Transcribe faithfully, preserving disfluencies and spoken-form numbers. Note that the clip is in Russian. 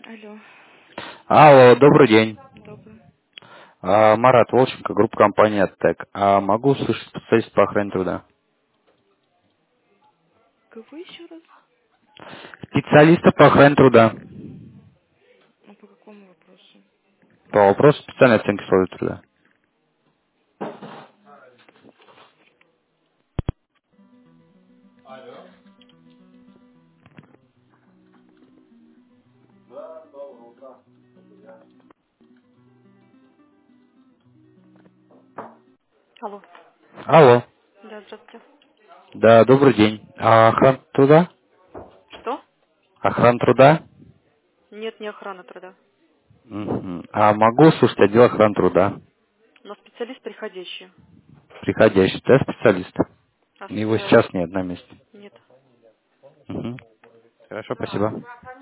Алло, Алло, добрый день. добрый. А, Марат Волченко, группа компании «Аттек». А могу услышать специалист по охране труда? Кого еще раз? Специалиста по охране труда. Ну, по какому вопросу? По вопросу специальной оценки условий труда. Алло. Алло. Да, здравствуйте. Да, добрый день. А охрана труда? Что? Охрана труда? Нет, не охрана труда. Мгм. А могу услышать отдел охраны труда? Но специалист приходящий. Приходящий, да, специалист? А Его специалист? сейчас нет на месте. Нет. Мгм. Хорошо, спасибо.